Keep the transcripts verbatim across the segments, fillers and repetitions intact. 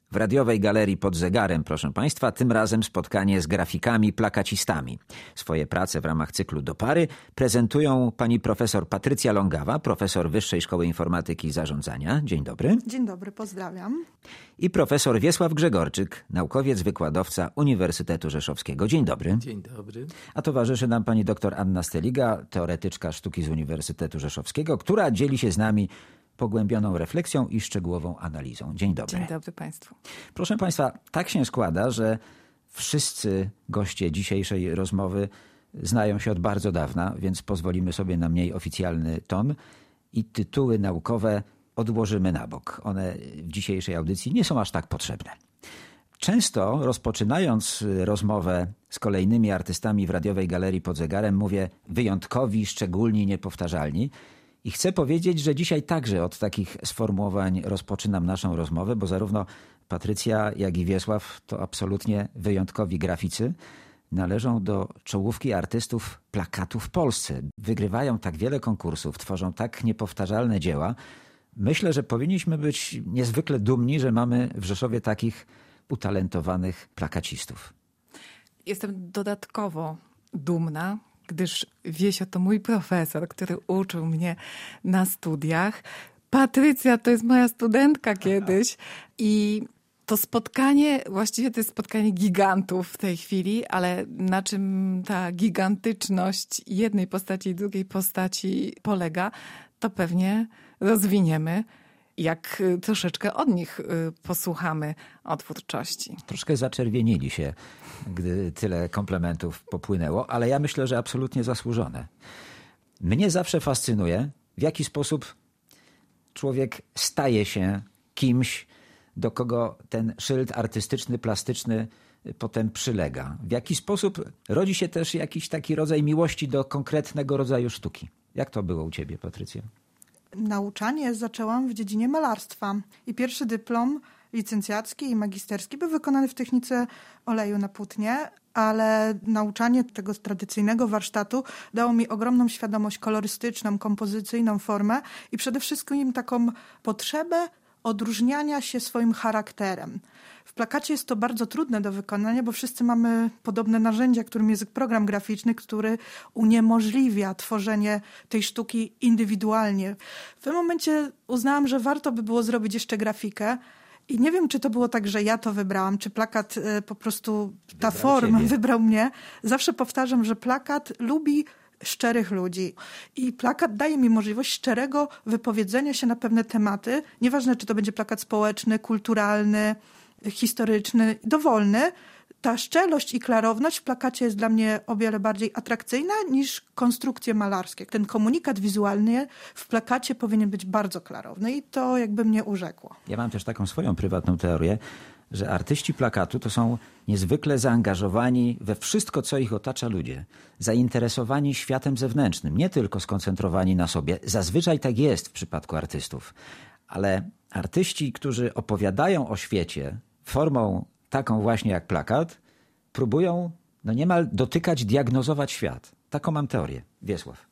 W radiowej galerii pod zegarem, proszę Państwa, tym razem spotkanie z grafikami, plakacistami. Swoje prace w ramach cyklu Do pary prezentują pani profesor Patrycja Longawa, profesor Wyższej Szkoły Informatyki i Zarządzania. Dzień dobry. Dzień dobry, pozdrawiam. I profesor Wiesław Grzegorczyk, naukowiec, wykładowca Uniwersytetu Rzeszowskiego. Dzień dobry. Dzień dobry. A towarzyszy nam pani doktor Anna Steliga, teoretyczka sztuki z Uniwersytetu Rzeszowskiego, która dzieli się z nami pogłębioną refleksją i szczegółową analizą. Dzień dobry. Dzień dobry Państwu. Proszę Państwa, tak się składa, że wszyscy goście dzisiejszej rozmowy znają się od bardzo dawna, więc pozwolimy sobie na mniej oficjalny ton i tytuły naukowe odłożymy na bok. One w dzisiejszej audycji nie są aż tak potrzebne. Często rozpoczynając rozmowę z kolejnymi artystami w radiowej galerii pod zegarem mówię wyjątkowi, szczególni, niepowtarzalni. I chcę powiedzieć, że dzisiaj także od takich sformułowań rozpoczynam naszą rozmowę, bo zarówno Patrycja, jak i Wiesław to absolutnie wyjątkowi graficy. Należą do czołówki artystów plakatu w Polsce. Wygrywają tak wiele konkursów, tworzą tak niepowtarzalne dzieła. Myślę, że powinniśmy być niezwykle dumni, że mamy w Rzeszowie takich utalentowanych plakacistów. Jestem dodatkowo dumna, gdyż Wiesio to mój profesor, który uczył mnie na studiach. Patrycja to jest moja studentka kiedyś i to spotkanie, właściwie to jest spotkanie gigantów w tej chwili, ale na czym ta gigantyczność jednej postaci i drugiej postaci polega, to pewnie rozwiniemy, jak troszeczkę od nich posłuchamy o twórczości. Troszkę zaczerwienili się, gdy tyle komplementów popłynęło, ale ja myślę, że absolutnie zasłużone. Mnie zawsze fascynuje, w jaki sposób człowiek staje się kimś, do kogo ten szyld artystyczny, plastyczny potem przylega. W jaki sposób rodzi się też jakiś taki rodzaj miłości do konkretnego rodzaju sztuki. Jak to było u ciebie, Patrycja? Nauczanie zaczęłam w dziedzinie malarstwa i pierwszy dyplom licencjacki i magisterski był wykonany w technice oleju na płótnie, ale nauczanie tego tradycyjnego warsztatu dało mi ogromną świadomość kolorystyczną, kompozycyjną formę i przede wszystkim taką potrzebę odróżniania się swoim charakterem. W plakacie jest to bardzo trudne do wykonania, bo wszyscy mamy podobne narzędzia, którym jest program graficzny, który uniemożliwia tworzenie tej sztuki indywidualnie. W tym momencie uznałam, że warto by było zrobić jeszcze grafikę. I nie wiem, czy to było tak, że ja to wybrałam, czy plakat po prostu, ta Wybrał forma ciebie. wybrał mnie. Zawsze powtarzam, że plakat lubi szczerych ludzi. I plakat daje mi możliwość szczerego wypowiedzenia się na pewne tematy. Nieważne, czy to będzie plakat społeczny, kulturalny, historyczny, dowolny. Ta szczerość i klarowność w plakacie jest dla mnie o wiele bardziej atrakcyjna niż konstrukcje malarskie. Ten komunikat wizualny w plakacie powinien być bardzo klarowny i to jakby mnie urzekło. Ja mam też taką swoją prywatną teorię, że artyści plakatu to są niezwykle zaangażowani we wszystko, co ich otacza ludzie. Zainteresowani światem zewnętrznym, nie tylko skoncentrowani na sobie. Zazwyczaj tak jest w przypadku artystów. Ale artyści, którzy opowiadają o świecie formą taką właśnie jak plakat, próbują no niemal dotykać, diagnozować świat. Taką mam teorię. Wiesław.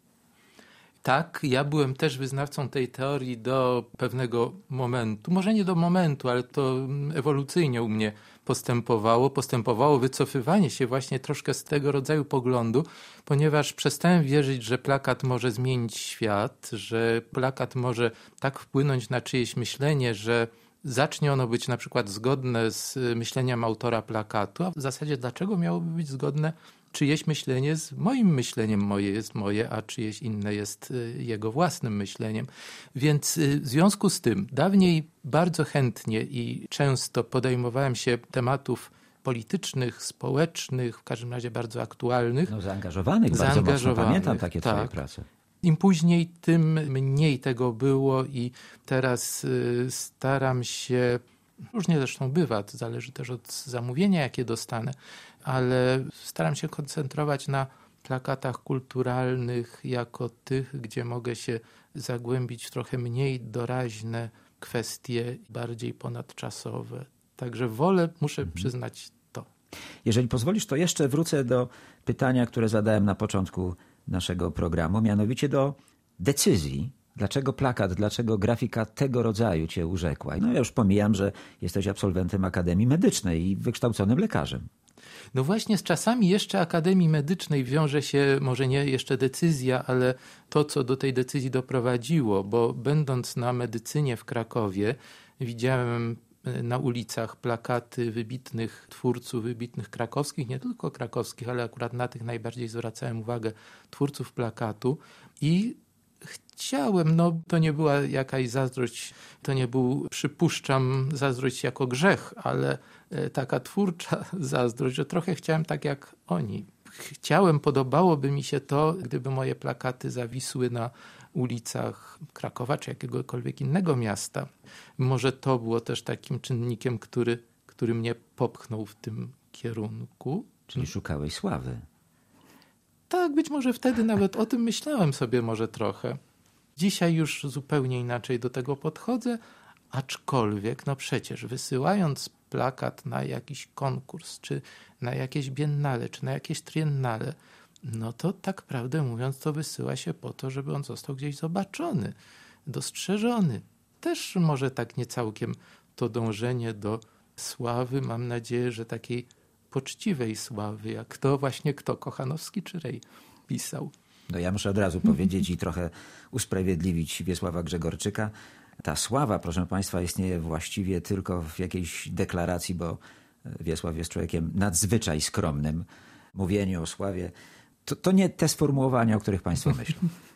Tak, ja byłem też wyznawcą tej teorii do pewnego momentu. Może nie do momentu, ale to ewolucyjnie u mnie postępowało. Postępowało wycofywanie się właśnie troszkę z tego rodzaju poglądu, ponieważ przestałem wierzyć, że plakat może zmienić świat, że plakat może tak wpłynąć na czyjeś myślenie, że zacznie ono być na przykład zgodne z myśleniem autora plakatu, a w zasadzie dlaczego miałoby być zgodne czyjeś myślenie z moim myśleniem? Moje jest moje, a czyjeś inne jest jego własnym myśleniem. Więc w związku z tym dawniej bardzo chętnie i często podejmowałem się tematów politycznych, społecznych, w każdym razie bardzo aktualnych. No zaangażowanych, bardzo zaangażowanych, mocno. Pamiętam takie tak. twoje prace. Im później, tym mniej tego było i teraz y, staram się, różnie zresztą bywa, to zależy też od zamówienia, jakie dostanę, ale staram się koncentrować na plakatach kulturalnych jako tych, gdzie mogę się zagłębić w trochę mniej doraźne kwestie, bardziej ponadczasowe. Także wolę, muszę mhm. przyznać to. Jeżeli pozwolisz, to jeszcze wrócę do pytania, które zadałem na początku naszego programu, mianowicie do decyzji Dlaczego plakat, dlaczego grafika tego rodzaju cię urzekła? No ja już pomijam, że jesteś absolwentem Akademii Medycznej i wykształconym lekarzem. No właśnie z czasami jeszcze Akademii Medycznej wiąże się może nie jeszcze decyzja, ale to, co do tej decyzji doprowadziło, bo będąc na medycynie w Krakowie widziałem na ulicach plakaty wybitnych twórców, wybitnych krakowskich, nie tylko krakowskich, ale akurat na tych najbardziej zwracałem uwagę, twórców plakatu i chciałem, no to nie była jakaś zazdrość, to nie był, przypuszczam, zazdrość jako grzech, ale taka twórcza zazdrość, że trochę chciałem tak jak oni. Chciałem, podobałoby mi się to, gdyby moje plakaty zawisły na ulicach Krakowa czy jakiegokolwiek innego miasta. Może to było też takim czynnikiem, który, który mnie popchnął w tym kierunku. Czyli szukałeś sławy. Tak, być może wtedy nawet o tym myślałem sobie może trochę. Dzisiaj już zupełnie inaczej do tego podchodzę, aczkolwiek no przecież wysyłając plakat na jakiś konkurs, czy na jakieś biennale, czy na jakieś triennale, no to tak prawdę mówiąc to wysyła się po to, żeby on został gdzieś zobaczony, dostrzeżony. Też może tak nie całkiem to dążenie do sławy, mam nadzieję, że takiej poczciwej sławy, jak to właśnie kto, Kochanowski czy Rej pisał. No ja muszę od razu powiedzieć i trochę usprawiedliwić Wiesława Grzegorczyka. Ta sława, proszę Państwa, istnieje właściwie tylko w jakiejś deklaracji, bo Wiesław jest człowiekiem nadzwyczaj skromnym. Mówienie o sławie to, to nie te sformułowania, o których Państwo myślą.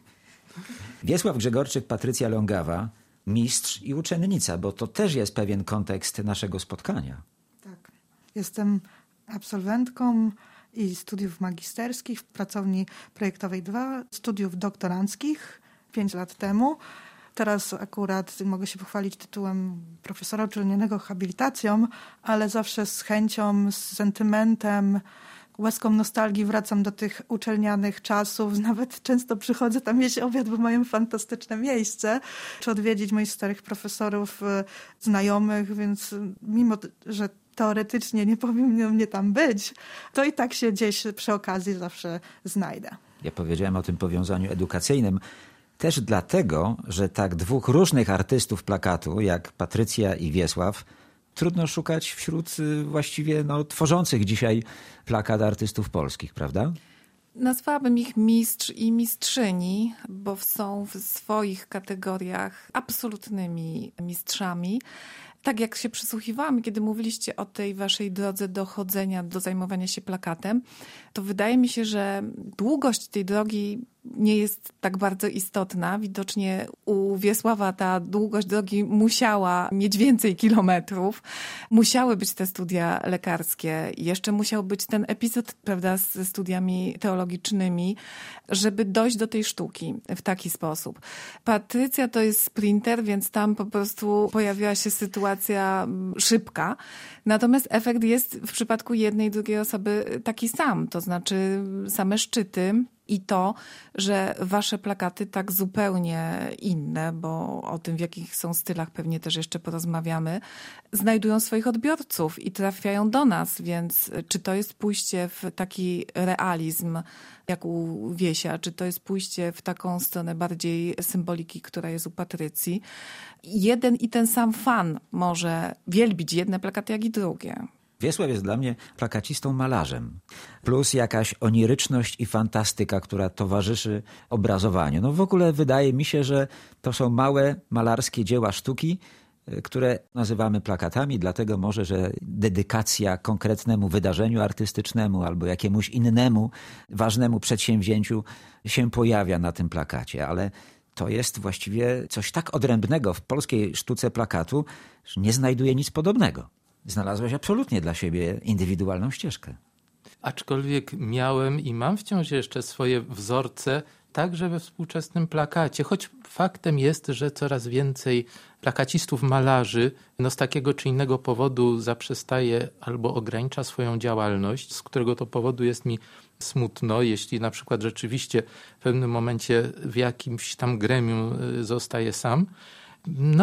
Wiesław Grzegorczyk, Patrycja Longawa, mistrz i uczennica, bo to też jest pewien kontekst naszego spotkania. Tak. Jestem absolwentką i studiów magisterskich w pracowni projektowej dwa, studiów doktoranckich pięć lat temu. Teraz akurat mogę się pochwalić tytułem profesora uczelnianego habilitacją, ale zawsze z chęcią, z sentymentem, łaską nostalgii wracam do tych uczelnianych czasów. Nawet często przychodzę tam jeść obiad, bo mają fantastyczne miejsce. Czy odwiedzić moich starych profesorów, znajomych, więc mimo, że teoretycznie nie powinno mnie tam być, to i tak się gdzieś przy okazji zawsze znajdę. Ja powiedziałem o tym powiązaniu edukacyjnym też dlatego, że tak dwóch różnych artystów plakatu, jak Patrycja i Wiesław, trudno szukać wśród właściwie no, tworzących dzisiaj plakat artystów polskich, prawda? Nazwałabym ich mistrz i mistrzyni, bo są w swoich kategoriach absolutnymi mistrzami. Tak jak się przysłuchiwałam, kiedy mówiliście o tej waszej drodze dochodzenia do zajmowania się plakatem, to wydaje mi się, że długość tej drogi nie jest tak bardzo istotna. Widocznie u Wiesława ta długość drogi musiała mieć więcej kilometrów. Musiały być te studia lekarskie. Jeszcze musiał być ten epizod, prawda, ze studiami teologicznymi, żeby dojść do tej sztuki w taki sposób. Patrycja to jest sprinter, więc tam po prostu pojawiła się sytuacja szybka. Natomiast efekt jest w przypadku jednej i drugiej osoby taki sam. To znaczy same szczyty. I to, że wasze plakaty tak zupełnie inne, bo o tym, w jakich są stylach pewnie też jeszcze porozmawiamy, znajdują swoich odbiorców i trafiają do nas, więc czy to jest pójście w taki realizm, jak u Wiesia, czy to jest pójście w taką stronę bardziej symboliki, która jest u Patrycji. Jeden i ten sam fan może wielbić jedne plakaty, jak i drugie. Wiesław jest dla mnie plakacistą malarzem, plus jakaś oniryczność i fantastyka, która towarzyszy obrazowaniu. No w ogóle wydaje mi się, że to są małe malarskie dzieła sztuki, które nazywamy plakatami, dlatego może, że dedykacja konkretnemu wydarzeniu artystycznemu albo jakiemuś innemu ważnemu przedsięwzięciu się pojawia na tym plakacie, ale to jest właściwie coś tak odrębnego w polskiej sztuce plakatu, że nie znajduje nic podobnego. Znalazłeś absolutnie dla siebie indywidualną ścieżkę. Aczkolwiek miałem i mam wciąż jeszcze swoje wzorce także we współczesnym plakacie, choć faktem jest, że coraz więcej plakacistów, malarzy no z takiego czy innego powodu zaprzestaje albo ogranicza swoją działalność, z którego to powodu jest mi smutno, jeśli na przykład rzeczywiście w pewnym momencie w jakimś tam gremium zostaje sam. No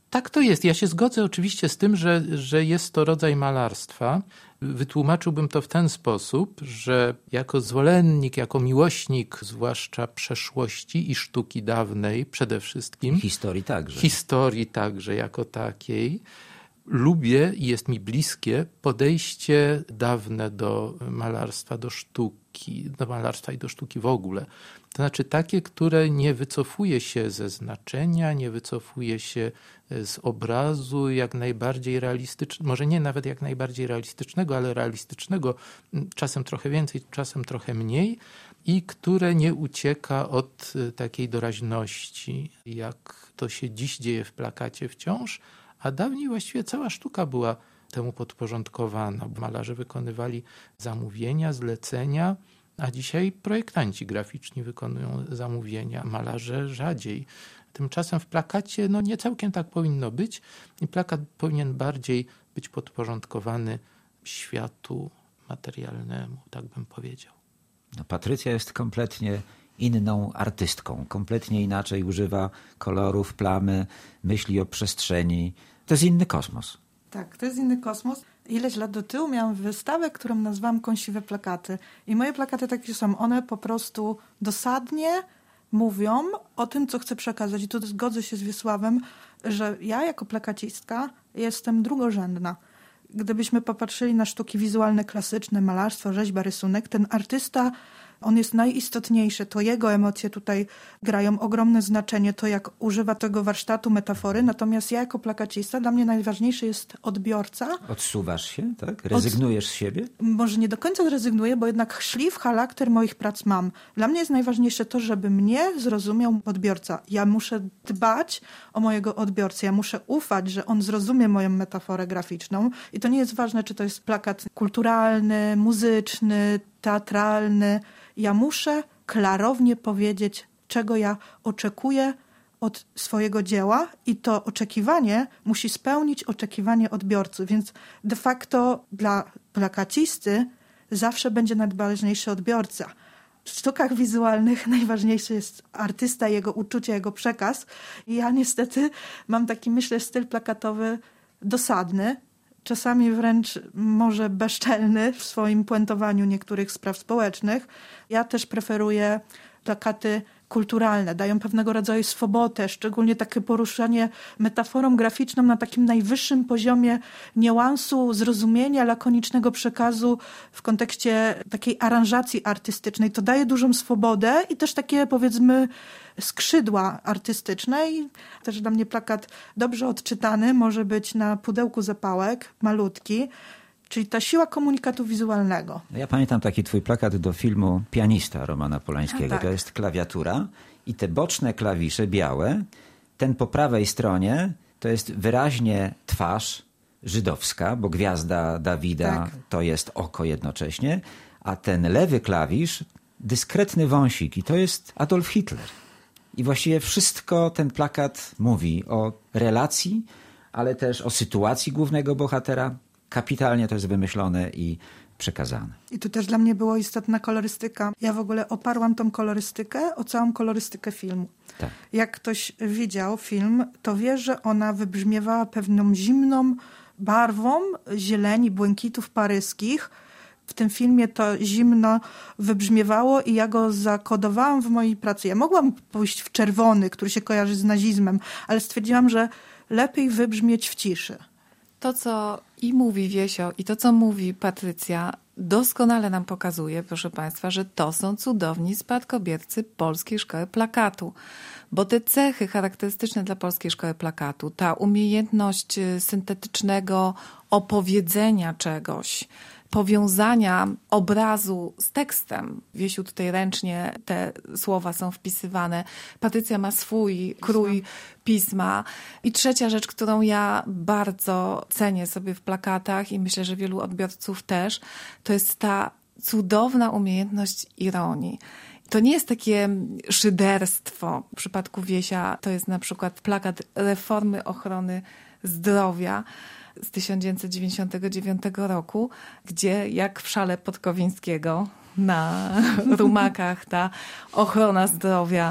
Tak to jest. Ja się zgodzę oczywiście z tym, że, że jest to rodzaj malarstwa. Wytłumaczyłbym to w ten sposób, że jako zwolennik, jako miłośnik zwłaszcza przeszłości i sztuki dawnej przede wszystkim. Historii także. Historii także jako takiej. Lubię i jest mi bliskie podejście dawne do malarstwa, do sztuki, do malarstwa i do sztuki w ogóle. To znaczy takie, które nie wycofuje się ze znaczenia, nie wycofuje się z obrazu jak najbardziej realistycznego, może nie nawet jak najbardziej realistycznego, ale realistycznego, czasem trochę więcej, czasem trochę mniej, i które nie ucieka od takiej doraźności, jak to się dziś dzieje w plakacie wciąż, a dawniej właściwie cała sztuka była temu podporządkowana. Malarze wykonywali zamówienia, zlecenia, a dzisiaj projektanci graficzni wykonują zamówienia, malarze rzadziej. Tymczasem w plakacie no nie całkiem tak powinno być i plakat powinien bardziej być podporządkowany światu materialnemu, tak bym powiedział. No, Patrycja jest kompletnie inną artystką, kompletnie inaczej używa kolorów, plamy, myśli o przestrzeni. To jest inny kosmos. Tak, to jest inny kosmos. Ileś lat do tyłu miałam wystawę, którą nazwałam Kąsiwe plakaty. I moje plakaty takie są. One po prostu dosadnie mówią o tym, co chcę przekazać. I tu zgodzę się z Wiesławem, że ja jako plakacistka jestem drugorzędna. Gdybyśmy popatrzyli na sztuki wizualne, klasyczne, malarstwo, rzeźba, rysunek, ten artysta, on jest najistotniejszy. To jego emocje tutaj grają ogromne znaczenie, to jak używa tego warsztatu, metafory. Natomiast ja jako plakacista, dla mnie najważniejszy jest odbiorca. Odsuwasz się, tak? Rezygnujesz z siebie? Może nie do końca zrezygnuję, bo jednak szlif, charakter moich prac mam. Dla mnie jest najważniejsze to, żeby mnie zrozumiał odbiorca. Ja muszę dbać o mojego odbiorcę. Ja muszę ufać, że on zrozumie moją metaforę graficzną. I to nie jest ważne, czy to jest plakat kulturalny, muzyczny, teatralny. Ja muszę klarownie powiedzieć, czego ja oczekuję od swojego dzieła i to oczekiwanie musi spełnić oczekiwanie odbiorcy. Więc de facto dla plakacisty zawsze będzie najważniejszy odbiorca. W sztukach wizualnych najważniejszy jest artysta, jego uczucie, jego przekaz. I ja niestety mam taki, myślę, styl plakatowy dosadny, czasami wręcz może bezczelny w swoim puentowaniu niektórych spraw społecznych. Ja też preferuję plakaty kulturalne, dają pewnego rodzaju swobodę, szczególnie takie poruszanie metaforą graficzną na takim najwyższym poziomie niuansu, zrozumienia, lakonicznego przekazu w kontekście takiej aranżacji artystycznej. To daje dużą swobodę i też takie, powiedzmy, skrzydła artystyczne. I też dla mnie plakat dobrze odczytany może być na pudełku zapałek, malutki, czyli ta siła komunikatu wizualnego. Ja pamiętam taki twój plakat do filmu Pianista Romana Polańskiego. A, tak. To jest klawiatura i te boczne klawisze białe, ten po prawej stronie to jest wyraźnie twarz żydowska, bo gwiazda Dawida tak. to jest oko jednocześnie, a ten lewy klawisz dyskretny wąsik i to jest Adolf Hitler. I właściwie wszystko ten plakat mówi o relacji, ale też o sytuacji głównego bohatera. Kapitalnie to jest wymyślone i przekazane. I tu też dla mnie była istotna kolorystyka. Ja w ogóle oparłam tą kolorystykę o całą kolorystykę filmu. Tak. Jak ktoś widział film, to wie, że ona wybrzmiewała pewną zimną barwą zieleni, błękitów paryskich. W tym filmie to zimno wybrzmiewało i ja go zakodowałam w mojej pracy. Ja mogłam pójść w czerwony, który się kojarzy z nazizmem, ale stwierdziłam, że lepiej wybrzmieć w ciszy. To, co i mówi Wiesio, i to, co mówi Patrycja, doskonale nam pokazuje, proszę Państwa, że to są cudowni spadkobiercy Polskiej Szkoły Plakatu. Bo te cechy charakterystyczne dla Polskiej Szkoły Plakatu, ta umiejętność syntetycznego opowiedzenia czegoś, powiązania obrazu z tekstem. Wiesiu tutaj ręcznie te słowa są wpisywane. Patrycja ma swój krój pisma. I trzecia rzecz, którą ja bardzo cenię sobie w plakatach i myślę, że wielu odbiorców też, to jest ta cudowna umiejętność ironii. To nie jest takie szyderstwo. W przypadku Wiesia to jest na przykład plakat reformy ochrony zdrowia z tysiąc dziewięćset dziewięćdziesiątego dziewiątego roku, gdzie jak w szale Podkowińskiego na rumakach, ta ochrona zdrowia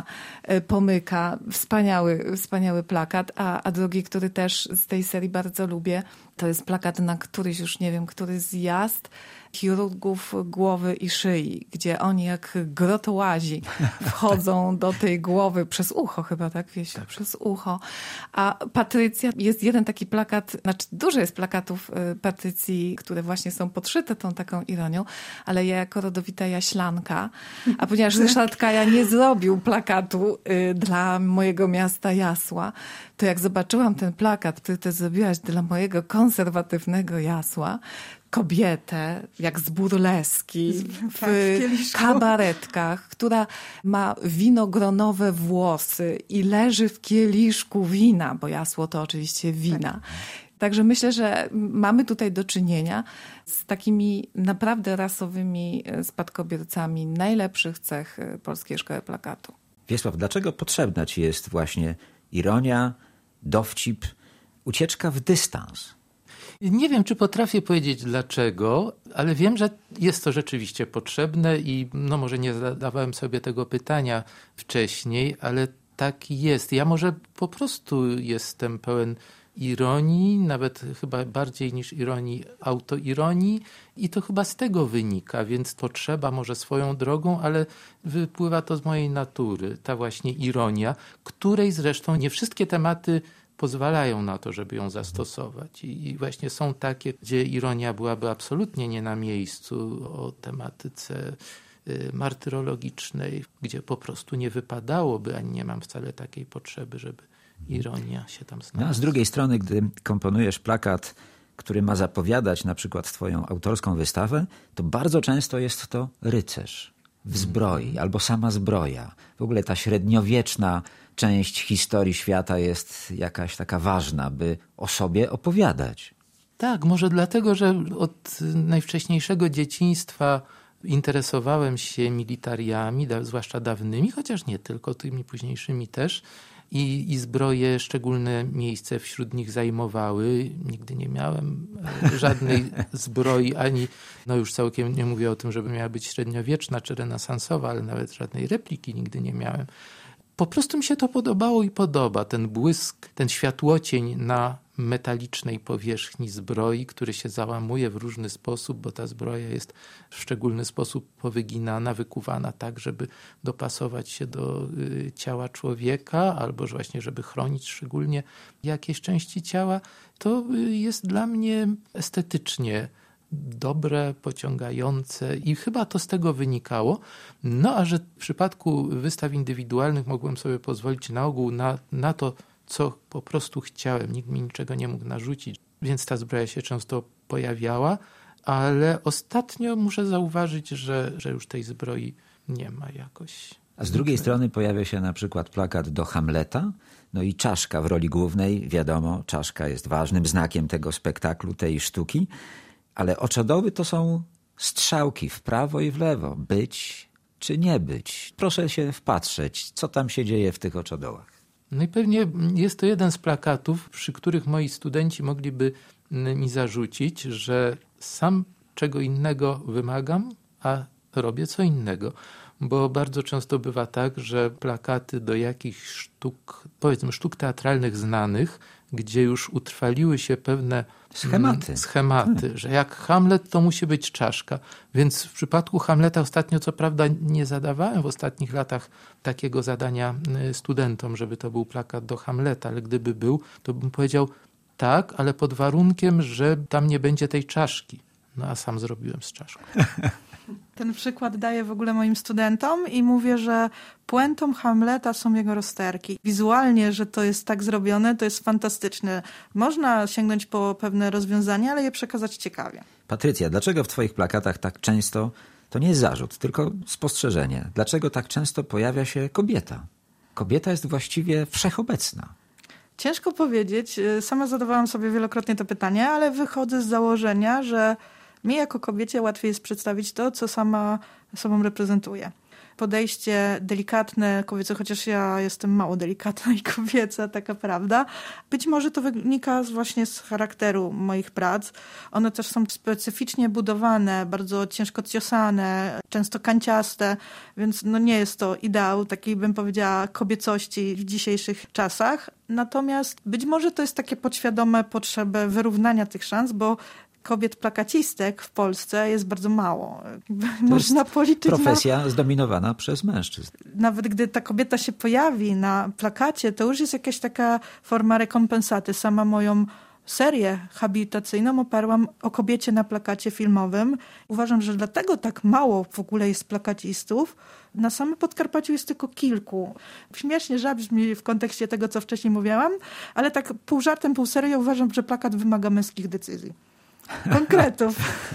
pomyka. Wspaniały, wspaniały plakat. A, a drugi, który też z tej serii bardzo lubię, to jest plakat na któryś, już nie wiem, który zjazd chirurgów głowy i szyi, gdzie oni jak grotołazi wchodzą do tej głowy przez ucho chyba, tak? Wieś, tak. Przez ucho. A Patrycja, jest jeden taki plakat, znaczy dużo jest plakatów Patrycji, które właśnie są podszyte tą taką ironią, ale ja jako rodowita Jaślanka, a ponieważ Ryszard Kaja nie zrobił plakatu y, dla mojego miasta Jasła, to jak zobaczyłam ten plakat, który ty zrobiłaś dla mojego konserwatywnego Jasła, kobietę, jak z burleski, w, tak, w kabaretkach, która ma winogronowe włosy i leży w kieliszku wina, bo Jasło to oczywiście wina. Tak. Także myślę, że mamy tutaj do czynienia z takimi naprawdę rasowymi spadkobiercami najlepszych cech Polskiej Szkoły Plakatu. Wiesław, dlaczego potrzebna ci jest właśnie ironia, dowcip, ucieczka w dystans? Nie wiem, czy potrafię powiedzieć dlaczego, ale wiem, że jest to rzeczywiście potrzebne i no może nie zadawałem sobie tego pytania wcześniej, ale tak jest. Ja może po prostu jestem pełen ironii, nawet chyba bardziej niż ironii, autoironii i to chyba z tego wynika, więc potrzeba może swoją drogą, ale wypływa to z mojej natury, ta właśnie ironia, której zresztą nie wszystkie tematy pozwalają na to, żeby ją zastosować. I, I właśnie są takie, gdzie ironia byłaby absolutnie nie na miejscu, o tematyce y, martyrologicznej, gdzie po prostu nie wypadałoby, ani nie mam wcale takiej potrzeby, żeby ironia się tam znalazła. No, a z drugiej strony, gdy komponujesz plakat, który ma zapowiadać na przykład twoją autorską wystawę, to bardzo często jest to rycerz w zbroi albo sama zbroja. W ogóle ta średniowieczna część historii świata jest jakaś taka ważna, by o sobie opowiadać. Tak, może dlatego, że od najwcześniejszego dzieciństwa interesowałem się militariami, da, zwłaszcza dawnymi, chociaż nie tylko, tymi późniejszymi też. I, I zbroje szczególne miejsce wśród nich zajmowały. Nigdy nie miałem żadnej zbroi, ani, no już całkiem nie mówię o tym, żeby miała być średniowieczna czy renesansowa, ale nawet żadnej repliki nigdy nie miałem. Po prostu mi się to podobało i podoba. Ten błysk, ten światłocień na metalicznej powierzchni zbroi, który się załamuje w różny sposób, bo ta zbroja jest w szczególny sposób powyginana, wykuwana tak, żeby dopasować się do y, ciała człowieka, albo właśnie, żeby chronić szczególnie jakieś części ciała. To y, jest dla mnie estetycznie dobre, pociągające i chyba to z tego wynikało. No a że w przypadku wystaw indywidualnych mogłem sobie pozwolić na ogół na, na to, co po prostu chciałem. Nikt mi niczego nie mógł narzucić, więc ta zbroja się często pojawiała, ale ostatnio muszę zauważyć, że, że już tej zbroi nie ma jakoś. A z drugiej strony pojawia się na przykład plakat do Hamleta, no i czaszka w roli głównej. Wiadomo, czaszka jest ważnym znakiem tego spektaklu, tej sztuki, ale oczodoły to są strzałki w prawo i w lewo. Być czy nie być. Proszę się wpatrzeć, co tam się dzieje w tych oczodołach. No i pewnie jest to jeden z plakatów, przy których moi studenci mogliby mi zarzucić, że sam czego innego wymagam, a robię co innego. Bo bardzo często bywa tak, że plakaty do jakichś sztuk, powiedzmy sztuk teatralnych znanych, gdzie już utrwaliły się pewne schematy, schematy że jak Hamlet to musi być czaszka. Więc w przypadku Hamleta ostatnio co prawda nie zadawałem w ostatnich latach takiego zadania studentom, żeby to był plakat do Hamleta, ale gdyby był, to bym powiedział tak, ale pod warunkiem, że tam nie będzie tej czaszki. No a sam zrobiłem z czaszką. Ten przykład daję w ogóle moim studentom i mówię, że puentą Hamleta są jego rozterki. Wizualnie, że to jest tak zrobione, to jest fantastyczne. Można sięgnąć po pewne rozwiązania, ale je przekazać ciekawie. Patrycja, dlaczego w twoich plakatach tak często, to nie jest zarzut, tylko spostrzeżenie, dlaczego tak często pojawia się kobieta? Kobieta jest właściwie wszechobecna. Ciężko powiedzieć. Sama zadawałam sobie wielokrotnie to pytanie, ale wychodzę z założenia, że mi jako kobiecie łatwiej jest przedstawić to, co sama sobą reprezentuję. podejście delikatne, kobiece, chociaż ja jestem mało delikatna i kobieca, taka prawda. Być może to wynika właśnie z charakteru moich prac. One też są specyficznie budowane, bardzo ciężko ciosane, często kanciaste, więc no nie jest to ideał takiej, bym powiedziała, kobiecości w dzisiejszych czasach. Natomiast być może to jest takie podświadome potrzeby wyrównania tych szans, bo kobiet plakacistek w Polsce jest bardzo mało. To Można jest policzyć profesja na... zdominowana przez mężczyzn. Nawet gdy ta kobieta się pojawi na plakacie, to już jest jakaś taka forma rekompensaty. Sama moją serię habilitacyjną oparłam o kobiecie na plakacie filmowym. Uważam, że dlatego tak mało w ogóle jest plakacistów. Na samym Podkarpaciu jest tylko kilku. Śmiesznie zabrzmi w kontekście tego, co wcześniej mówiłam, ale tak pół żartem, pół serio uważam, że plakat wymaga męskich decyzji. Konkretów.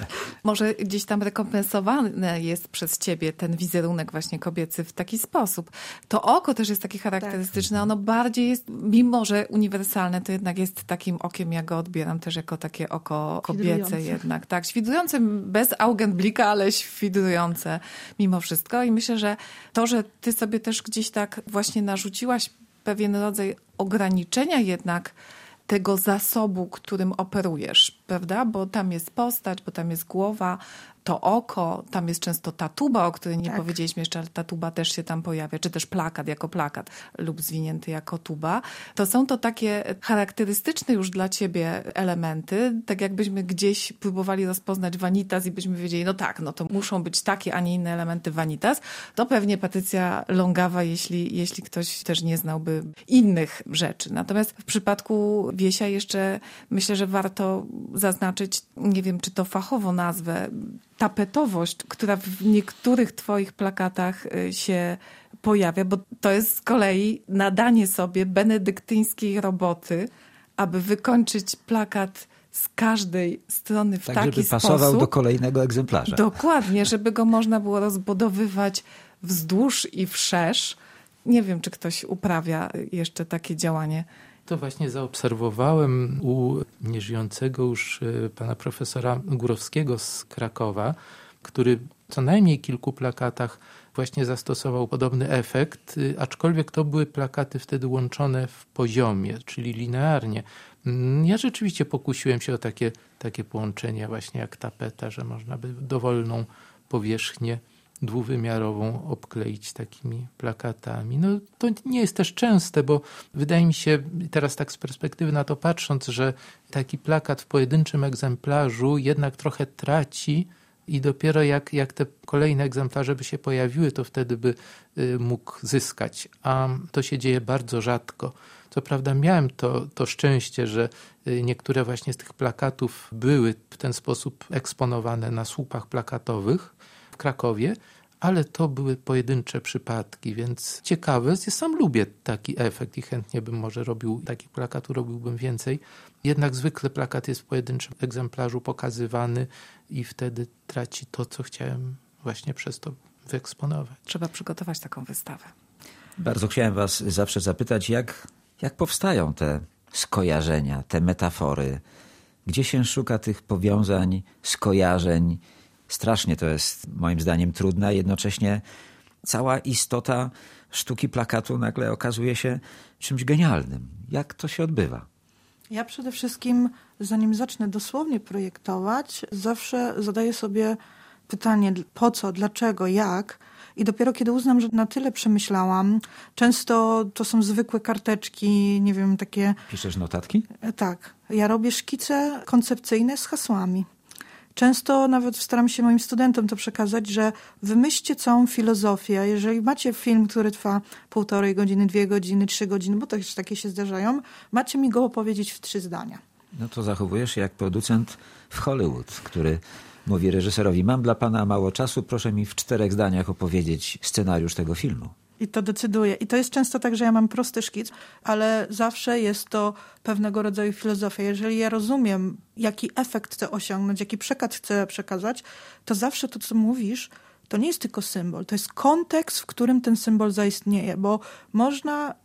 Może gdzieś tam rekompensowany jest przez ciebie ten wizerunek właśnie kobiecy w taki sposób. To oko też jest takie charakterystyczne. Tak. Ono bardziej jest, mimo że uniwersalne, to jednak jest takim okiem, ja go odbieram też jako takie oko kobiece jednak. Tak, świdrujące bez Augenblicka, ale świdrujące mimo wszystko. I myślę, że to, że ty sobie też gdzieś tak właśnie narzuciłaś pewien rodzaj ograniczenia jednak tego zasobu, którym operujesz, prawda? Bo tam jest postać, bo tam jest głowa, to oko, tam jest często ta tuba, o której nie tak. powiedzieliśmy jeszcze, ale ta tuba też się tam pojawia, czy też plakat jako plakat lub zwinięty jako tuba. To są to takie charakterystyczne już dla ciebie elementy, tak jakbyśmy gdzieś próbowali rozpoznać Vanitas i byśmy wiedzieli, no tak, no to muszą być takie, a nie inne elementy Vanitas. To pewnie Patrycja Longawa, jeśli, jeśli ktoś też nie znałby innych rzeczy. Natomiast w przypadku Wiesia jeszcze myślę, że warto zaznaczyć, nie wiem, czy to fachowo nazwę, tapetowość, która w niektórych twoich plakatach się pojawia, bo to jest z kolei nadanie sobie benedyktyńskiej roboty, aby wykończyć plakat z każdej strony w tak, taki żeby sposób. pasował do kolejnego egzemplarza. Dokładnie, żeby go można było rozbudowywać wzdłuż i wszerz. Nie wiem, czy ktoś uprawia jeszcze takie działanie. To właśnie zaobserwowałem u nieżyjącego już pana profesora Górowskiego z Krakowa, który w co najmniej kilku plakatach właśnie zastosował podobny efekt, aczkolwiek to były plakaty wtedy łączone w poziomie, czyli linearnie. Ja rzeczywiście pokusiłem się o takie, takie połączenia właśnie jak tapeta, że można by dowolną powierzchnię dwuwymiarową obkleić takimi plakatami. No to nie jest też częste, bo wydaje mi się, teraz tak z perspektywy na to patrząc, że taki plakat w pojedynczym egzemplarzu jednak trochę traci i dopiero jak, jak te kolejne egzemplarze by się pojawiły, to wtedy by y, mógł zyskać. A to się dzieje bardzo rzadko. Co prawda miałem to, to szczęście, że niektóre właśnie z tych plakatów były w ten sposób eksponowane na słupach plakatowych w Krakowie, ale to były pojedyncze przypadki, więc ciekawe. Ja sam lubię taki efekt i chętnie bym może robił, takich plakatów robiłbym więcej. Jednak zwykle plakat jest w pojedynczym egzemplarzu pokazywany i wtedy traci to, co chciałem właśnie przez to wyeksponować. Trzeba przygotować taką wystawę. Bardzo chciałem was zawsze zapytać, jak, jak powstają te skojarzenia, te metafory? Gdzie się szuka tych powiązań, skojarzeń? Strasznie to jest moim zdaniem trudne, a jednocześnie cała istota sztuki plakatu nagle okazuje się czymś genialnym. Jak to się odbywa? Ja przede wszystkim, zanim zacznę dosłownie projektować, zawsze zadaję sobie pytanie po co, dlaczego, jak. I dopiero kiedy uznam, że na tyle przemyślałam, często to są zwykłe karteczki, nie wiem, takie... Piszesz notatki? Tak. Ja robię szkice koncepcyjne z hasłami. Często nawet staram się moim studentom to przekazać, że wymyślcie całą filozofię. Jeżeli macie film, który trwa półtorej godziny, dwie godziny, trzy godziny, bo też takie się zdarzają, macie mi go opowiedzieć w trzy zdania. No to zachowujesz się jak producent w Hollywood, który mówi reżyserowi, mam dla pana mało czasu, proszę mi w czterech zdaniach opowiedzieć scenariusz tego filmu. I to decyduje. I to jest często tak, że ja mam prosty szkic, ale zawsze jest to pewnego rodzaju filozofia. Jeżeli ja rozumiem, jaki efekt chcę osiągnąć, jaki przekaz chcę przekazać, to zawsze to, co mówisz, to nie jest tylko symbol. To jest kontekst, w którym ten symbol zaistnieje, bo można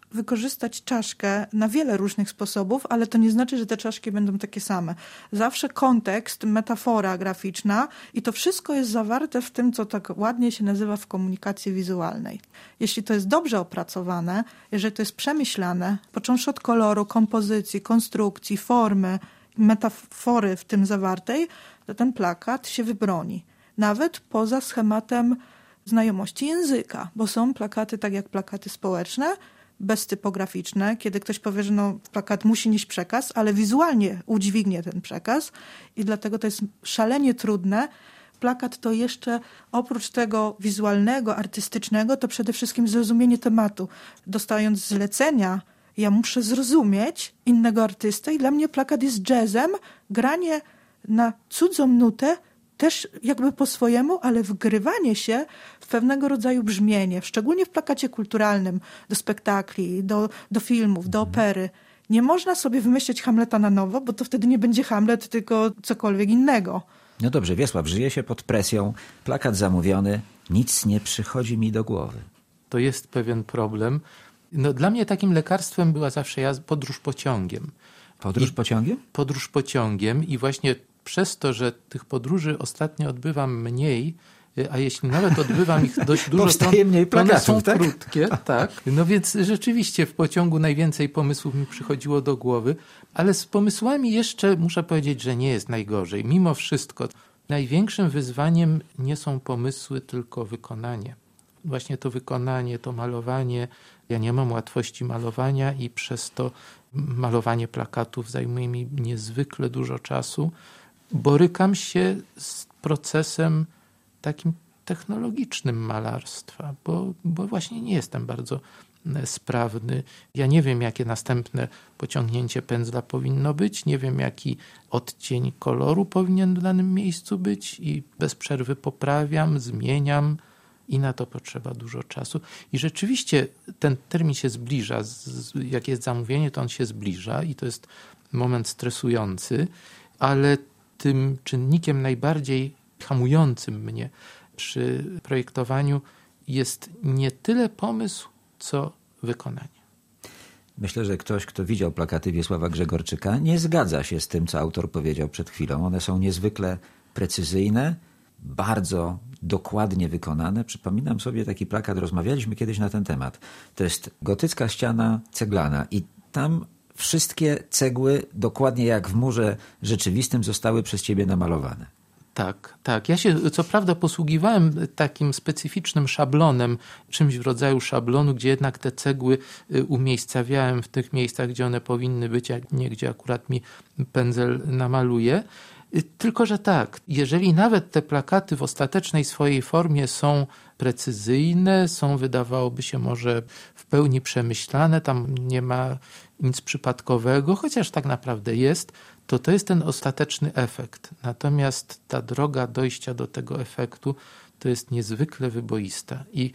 wykorzystać czaszkę na wiele różnych sposobów, ale to nie znaczy, że te czaszki będą takie same. Zawsze kontekst, metafora graficzna i to wszystko jest zawarte w tym, co tak ładnie się nazywa w komunikacji wizualnej. Jeśli to jest dobrze opracowane, jeżeli to jest przemyślane, począwszy od koloru, kompozycji, konstrukcji, formy, metafory w tym zawartej, to ten plakat się wybroni. Nawet poza schematem znajomości języka, bo są plakaty tak jak plakaty społeczne, beztypograficzne, kiedy ktoś powie, że no, plakat musi nieść przekaz, ale wizualnie udźwignie ten przekaz i dlatego to jest szalenie trudne. Plakat to jeszcze oprócz tego wizualnego, artystycznego, to przede wszystkim zrozumienie tematu. Dostając zlecenia, ja muszę zrozumieć innego artystę i dla mnie plakat jest jazzem, granie na cudzą nutę, też jakby po swojemu, ale wgrywanie się w pewnego rodzaju brzmienie, szczególnie w plakacie kulturalnym, do spektakli, do, do filmów, do opery. Nie można sobie wymyślić Hamleta na nowo, bo to wtedy nie będzie Hamlet, tylko cokolwiek innego. No dobrze, Wiesław, żyje się pod presją, plakat zamówiony, nic nie przychodzi mi do głowy. To jest pewien problem. No, dla mnie takim lekarstwem była zawsze jazda, podróż pociągiem. Podróż I pociągiem? Podróż pociągiem i właśnie przez to, że tych podróży ostatnio odbywam mniej, a jeśli nawet odbywam ich dość dużo, powstaje to, mniej plakatów, to one są tak? krótkie. Tak. No więc rzeczywiście w pociągu najwięcej pomysłów mi przychodziło do głowy, ale z pomysłami jeszcze muszę powiedzieć, że nie jest najgorzej. Mimo wszystko największym wyzwaniem nie są pomysły, tylko wykonanie. Właśnie to wykonanie, to malowanie. Ja nie mam łatwości malowania i przez to malowanie plakatów zajmuje mi niezwykle dużo czasu. Borykam się z procesem takim technologicznym malarstwa, bo, bo właśnie nie jestem bardzo sprawny. Ja nie wiem, jakie następne pociągnięcie pędzla powinno być, nie wiem, jaki odcień koloru powinien w danym miejscu być i bez przerwy poprawiam, zmieniam i na to potrzeba dużo czasu. I rzeczywiście ten termin się zbliża. Jak jest zamówienie, to on się zbliża i to jest moment stresujący, ale tym czynnikiem najbardziej hamującym mnie przy projektowaniu jest nie tyle pomysł, co wykonanie. Myślę, że ktoś, kto widział plakaty Wiesława Grzegorczyka, nie zgadza się z tym, co autor powiedział przed chwilą. One są niezwykle precyzyjne, bardzo dokładnie wykonane. Przypominam sobie taki plakat, rozmawialiśmy kiedyś na ten temat. To jest gotycka ściana ceglana i tam wszystkie cegły, dokładnie jak w murze rzeczywistym, zostały przez ciebie namalowane. Tak, tak. Ja się co prawda posługiwałem takim specyficznym szablonem, czymś w rodzaju szablonu, gdzie jednak te cegły umiejscawiałem w tych miejscach, gdzie one powinny być, a nie gdzie akurat mi pędzel namaluje. Tylko że tak, jeżeli nawet te plakaty w ostatecznej swojej formie są precyzyjne, są wydawałoby się może w pełni przemyślane, tam nie ma nic przypadkowego, chociaż tak naprawdę jest, to to jest ten ostateczny efekt. Natomiast ta droga dojścia do tego efektu to jest niezwykle wyboista. I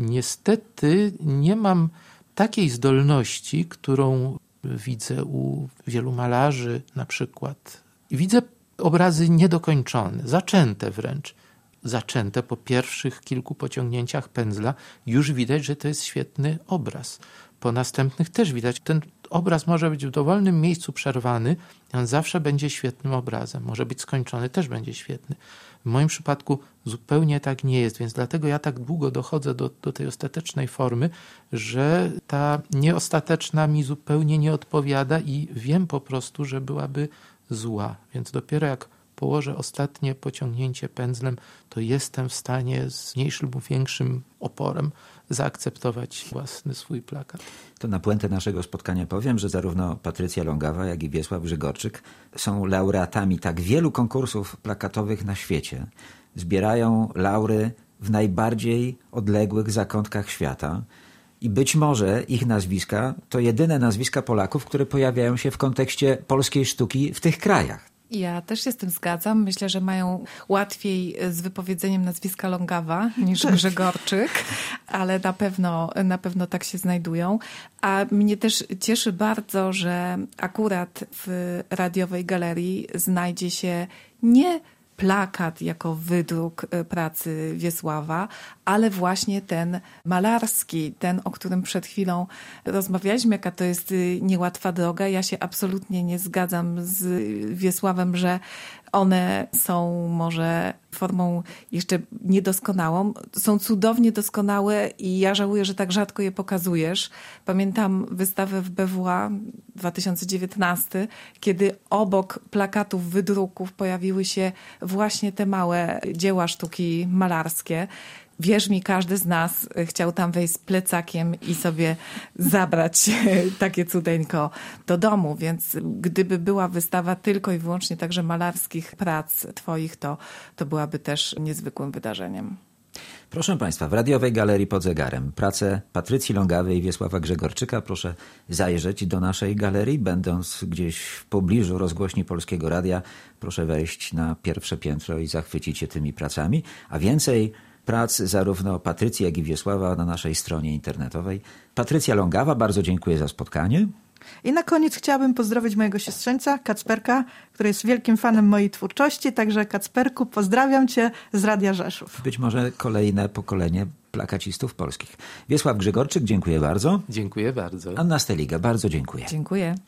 niestety nie mam takiej zdolności, którą widzę u wielu malarzy na przykład. Widzę obrazy niedokończone, zaczęte wręcz. Zaczęte po pierwszych kilku pociągnięciach pędzla już widać, że to jest świetny obraz. Po następnych też widać. Ten obraz może być w dowolnym miejscu przerwany, on zawsze będzie świetnym obrazem. Może być skończony, też będzie świetny. W moim przypadku zupełnie tak nie jest, więc dlatego ja tak długo dochodzę do, do tej ostatecznej formy, że ta nieostateczna mi zupełnie nie odpowiada i wiem po prostu, że byłaby zła. Więc dopiero jak położę ostatnie pociągnięcie pędzlem, to jestem w stanie z mniejszym lub większym oporem zaakceptować własny swój plakat. To na puentę naszego spotkania powiem, że zarówno Patrycja Longawa, jak i Wiesław Grzegorczyk są laureatami tak wielu konkursów plakatowych na świecie. Zbierają laury w najbardziej odległych zakątkach świata i być może ich nazwiska to jedyne nazwiska Polaków, które pojawiają się w kontekście polskiej sztuki w tych krajach. Ja też się z tym zgadzam. Myślę, że mają łatwiej z wypowiedzeniem nazwiska Longawa niż Grzegorczyk, ale na pewno, na pewno tak się znajdują. A mnie też cieszy bardzo, że akurat w radiowej galerii znajdzie się nie plakat, jako wydruk pracy Wiesława, ale właśnie ten malarski, ten, o którym przed chwilą rozmawialiśmy, jaka to jest niełatwa droga. Ja się absolutnie nie zgadzam z Wiesławem, że one są może formą jeszcze niedoskonałą. Są cudownie doskonałe i ja żałuję, że tak rzadko je pokazujesz. Pamiętam wystawę w B W A dwa tysiące dziewiętnasty, kiedy obok plakatów, wydruków pojawiły się właśnie te małe dzieła sztuki malarskie. Wierz mi, każdy z nas chciał tam wejść z plecakiem i sobie zabrać takie cudeńko do domu, więc gdyby była wystawa tylko i wyłącznie także malarskich prac twoich, to, to byłaby też niezwykłym wydarzeniem. Proszę Państwa, w Radiowej Galerii pod Zegarem prace Patrycji Longawej i Wiesława Grzegorczyka. Proszę zajrzeć do naszej galerii, będąc gdzieś w pobliżu rozgłośni Polskiego Radia. Proszę wejść na pierwsze piętro i zachwycić się tymi pracami, a więcej prac zarówno Patrycji, jak i Wiesława na naszej stronie internetowej. Patrycja Longawa, bardzo dziękuję za spotkanie. I na koniec chciałabym pozdrowić mojego siostrzeńca Kacperka, który jest wielkim fanem mojej twórczości. Także Kacperku, pozdrawiam cię z Radia Rzeszów. Być może kolejne pokolenie plakacistów polskich. Wiesław Grzegorczyk, dziękuję bardzo. Dziękuję bardzo. Anna Steliga, bardzo dziękuję. Dziękuję.